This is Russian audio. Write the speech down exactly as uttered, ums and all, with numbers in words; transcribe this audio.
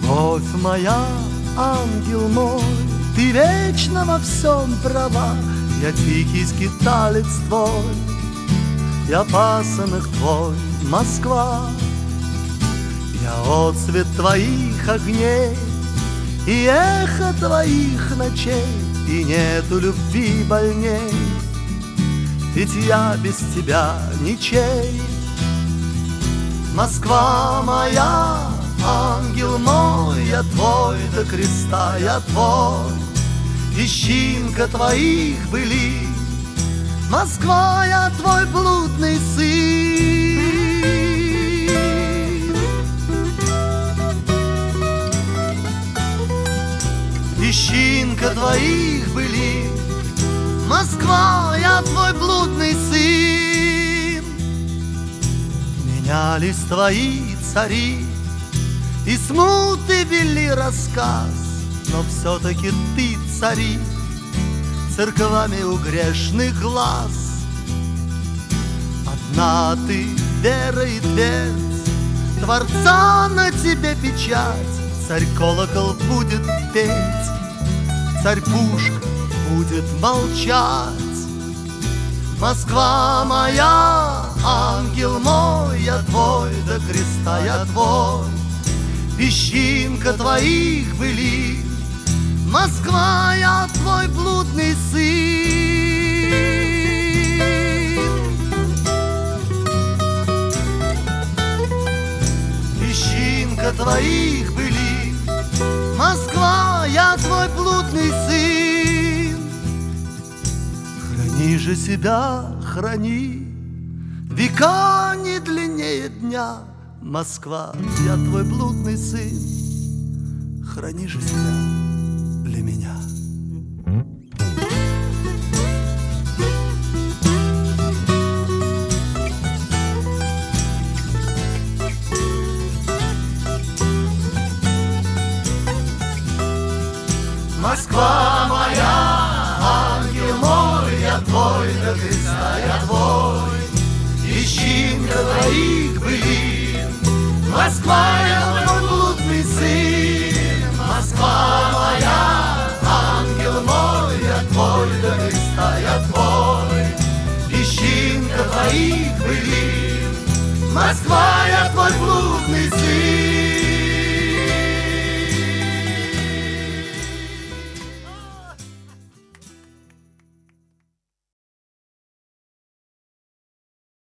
Любовь моя, ангел мой, ты вечно во всем права. Я тихий скиталец твой, я пасынок твой, Москва. Я отцвет твоих огней и эхо твоих ночей, и нету любви больней, ведь я без тебя ничей. Москва моя, ангел мой, я твой до креста, я твой, песчинка твоих былей. Москва, я твой блудный сын. Песчинка твоих былей. Москва, я твой блудный сын. Менялись твои цари, и смуты вели рассказ, но все-таки ты цари церквами у грешных глаз. Одна ты, вера и твердь, Творца на тебе печать. Царь колокол будет петь, царь пушка будет молчать. Москва моя, ангел мой, я твой до креста, я твой, песчинка твоих былей. Москва, я твой блудный сын. Песчинка твоих былей. Москва, я твой блудный сын. Храни же себя, храни, века не длиннее дня. Москва, я твой блудный сын. Храни же себя для меня. Москва моя, ангел мой, я твой до креста, я твой, песчинка твоих былин. Москва, я твой блудный сын. Москва моя, ангел мой, я твой до креста, я твой, песчинка твоих былин. Москва, я